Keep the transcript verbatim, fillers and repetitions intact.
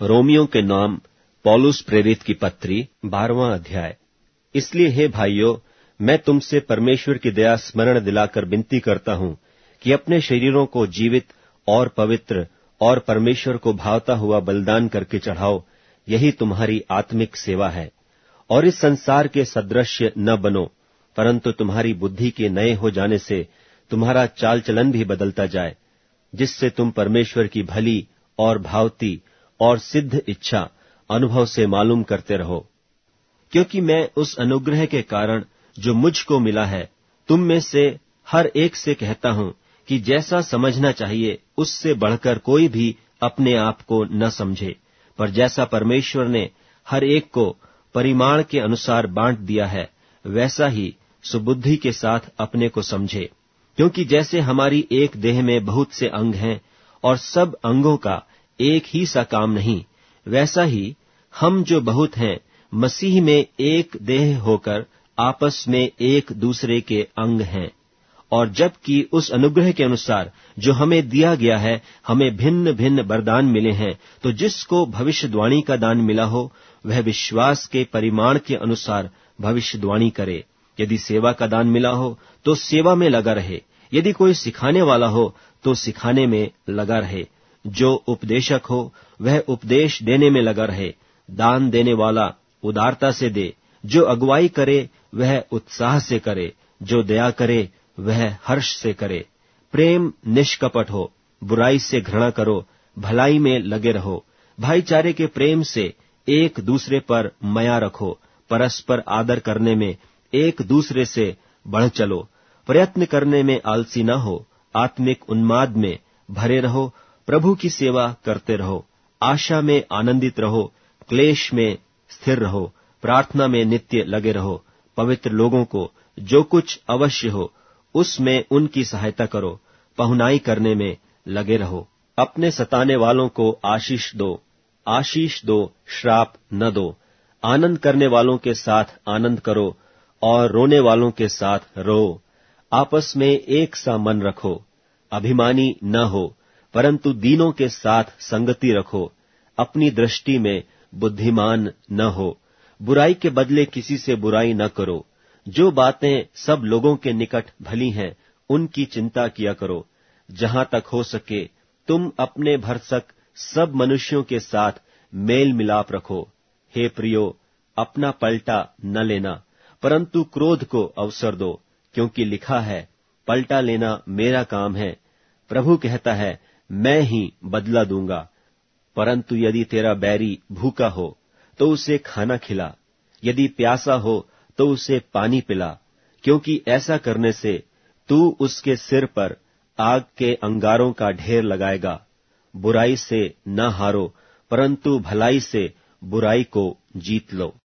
Romeo के नाम पौलुस प्रेरित की पत्री, बारहवां अध्याय। इसलिए हे भाइयों, मैं तुमसे परमेश्वर की दया स्मरण दिलाकर विनती करता हूं कि अपने शरीरों को जीवित और पवित्र और परमेश्वर को भावता हुआ बलिदान करके चढ़ाओ, यही तुम्हारी आत्मिक सेवा है। और इस संसार के सदृश्य न बनो, परंतु तुम्हारी बुद्धि के नए हो जाने से तुम्हारा चाल चलन भी बदलता जाए, जिससे तुम परमेश्वर की भली और भावती और सिद्ध इच्छा अनुभव से मालूम करते रहो। क्योंकि मैं उस अनुग्रह के कारण जो मुझको मिला है, तुम में से हर एक से कहता हूं कि जैसा समझना चाहिए उससे बढ़कर कोई भी अपने आप को न समझे, पर जैसा परमेश्वर ने हर एक को परिमाण के अनुसार बांट दिया है, वैसा ही सुबुद्धि के साथ अपने को समझे। क्योंकि जैसे हमारी एक देह में बहुत से अंग हैं और सब अंगों का एक ही सा काम नहीं, वैसा ही हम जो बहुत हैं मसीह में एक देह होकर आपस में एक दूसरे के अंग हैं। और जबकि उस अनुग्रह के अनुसार जो हमें दिया गया है, हमें भिन्न भिन्न वरदान मिले हैं, तो जिसको भविष्यवाणी का दान मिला हो, वह विश्वास के परिमाण के अनुसार भविष्यवाणी करे। यदि सेवा का दान मिला हो तो सेवा में लगा रहे, यदि कोई सिखाने वाला हो तो सिखाने में लगा रहे, जो उपदेशक हो वह उपदेश देने में लगा रहे। दान देने वाला उदारता से दे, जो अगुवाई करे वह उत्साह से करे, जो दया करे वह हर्ष से करे। प्रेम निष्कपट हो, बुराई से घृणा करो, भलाई में लगे रहो। भाईचारे के प्रेम से एक दूसरे पर मया रखो, परस्पर आदर करने में एक दूसरे से बढ़ चलो। प्रयत्न करने में आलसी न हो, आत्मिक उन्माद में भरे रहो, प्रभु की सेवा करते रहो। आशा में आनंदित रहो, क्लेश में स्थिर रहो, प्रार्थना में नित्य लगे रहो। पवित्र लोगों को जो कुछ अवश्य हो उसमें उनकी सहायता करो, पहुनाई करने में लगे रहो। अपने सताने वालों को आशीष दो, आशीष दो, श्राप न दो। आनंद करने वालों के साथ आनंद करो और रोने वालों के साथ रो। आपस में एक सा मन रखो, अभिमानी न हो, परंतु दीनों के साथ संगति रखो। अपनी दृष्टि में बुद्धिमान न हो, बुराई के बदले किसी से बुराई न करो। जो बातें सब लोगों के निकट भली हैं, उनकी चिंता किया करो। जहां तक हो सके तुम अपने भरसक सब मनुष्यों के साथ मेल मिलाप रखो। हे प्रियो, अपना पलटा न लेना, परंतु क्रोध को अवसर दो, क्योंकि लिखा है, पलटा लेना मेरा काम है, प्रभु कहता है, मैं ही बदला दूंगा। परंतु यदि तेरा बैरी भूखा हो तो उसे खाना खिला, यदि प्यासा हो तो उसे पानी पिला, क्योंकि ऐसा करने से तू उसके सिर पर आग के अंगारों का ढेर लगाएगा। बुराई से न हारो, परंतु भलाई से बुराई को जीत लो।